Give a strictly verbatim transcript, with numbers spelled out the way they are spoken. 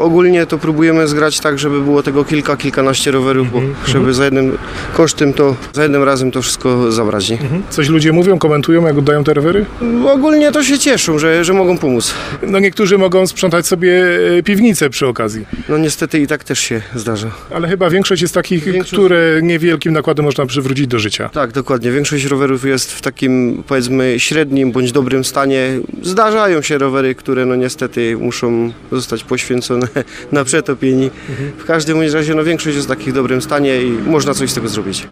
ogólnie to próbujemy zgrać tak, żeby było tego kilka, kilkanaście rowerów, bo Mhm. żeby za jednym kosztem to, za jednym razem to wszystko zabrać, nie? Mhm. Coś ludzie mówią, komentują, jak oddają te rowery? Ogólnie to się cieszą, że, że mogą pomóc. No niektórzy mogą sprzątać sobie e, piwnicę przy okazji, No niestety i tak też się zdarza. ale chyba większość jest takich, Większość- które niewielkim nakładem można przywrócić do życia. Tak, dokładnie. Większość rowerów jest w takim, powiedzmy, średnim bądź dobrym stanie. Zdarzają się rowery, które no niestety muszą zostać poświęcone na przetopieni. W każdym bądź razie no większość jest w takim dobrym stanie i można coś z tego zrobić.